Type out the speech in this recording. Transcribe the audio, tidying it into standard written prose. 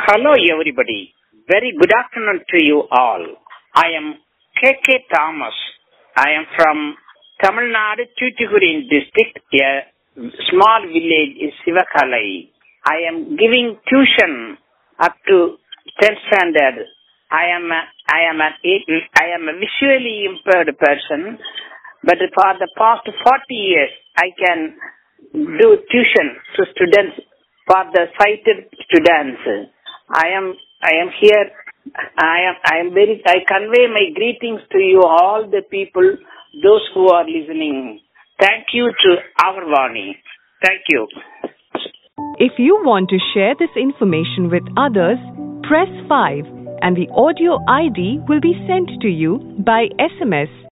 Hello, everybody. Very good afternoon to you all. I am K.K. Thomas. I am from Tamil Nadu, Tuticorin district, a small village in Sivakalai. I am giving tuition up to 10th standard. I am a visually impaired person, but for the past 40 years, I can do tuition to students for the sighted students. I am here. I convey my greetings to you all the people, those who are listening. Thank you to our Vani. Thank you. If you want to share this information with others, press 5 and the audio ID will be sent to you by SMS